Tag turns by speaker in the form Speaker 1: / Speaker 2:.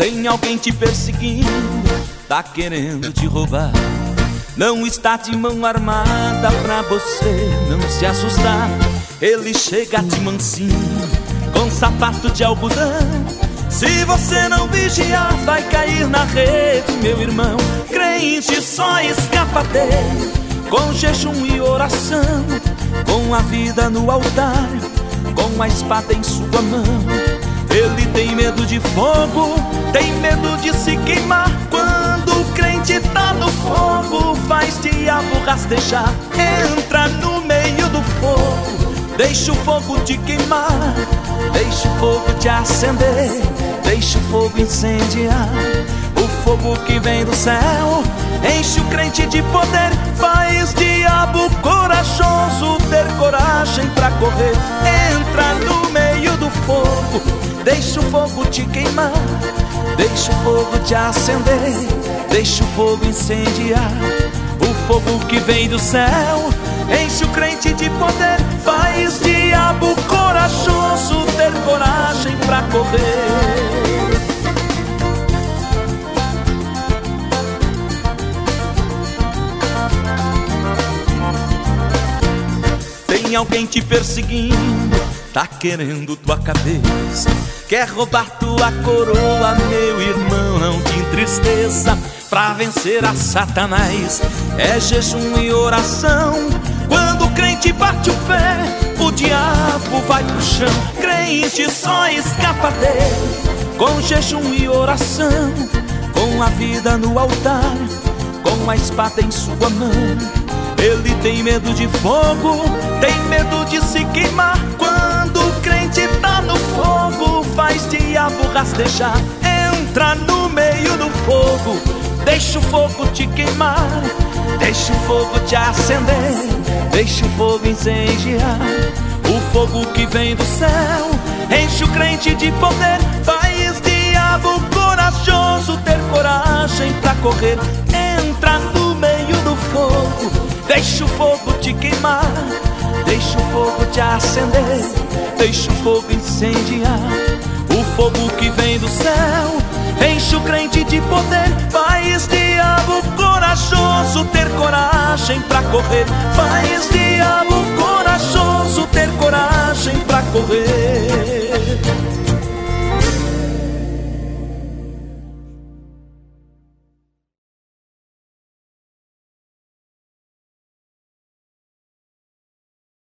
Speaker 1: Tem alguém te perseguindo, tá querendo te roubar. Não está de mão armada pra você não se assustar. Ele chega de mansinho, com sapato de algodão. Se você não vigiar, vai cair na rede, meu irmão. Crente só escapa dele com jejum e oração, com a vida no altar, com a espada em sua mão. Ele tem medo de fogo, tem medo de se queimar. Quando o crente tá no fogo, faz diabo rastejar. Entra no meio do fogo, deixa o fogo te queimar, deixa o fogo te acender, deixa o fogo incendiar. O fogo que vem do céu enche o crente de poder, faz diabo corajoso ter coragem pra correr. Entra no meio do fogo, deixa o fogo te queimar, deixa o fogo te acender, deixa o fogo incendiar. O fogo que vem do céu enche o crente de poder, faz diabo corajoso ter coragem pra correr. Tem alguém te perseguindo, tá querendo tua cabeça, quer roubar tua coroa, meu irmão, não te entristeça. Pra vencer a Satanás é jejum e oração. Quando o crente bate o pé, o diabo vai pro chão. Crente só escapa dele com jejum e oração, com a vida no altar, com a espada em sua mão. Ele tem medo de fogo, tem medo de se queimar. Quando o crente tá no fogo, faz diabo rastejar. Entra no meio do fogo, deixa o fogo te queimar, deixa o fogo te acender, deixa o fogo incendiar. O fogo que vem do céu enche o crente de poder, faz diabo corajoso ter coragem pra correr. Entra no meio do fogo, deixa o fogo te queimar, deixa o fogo te acender, deixa o fogo incendiar. O fogo que vem do céu enche o crente de poder, faz diabo corajoso ter coragem pra correr, faz diabo corajoso ter coragem pra correr.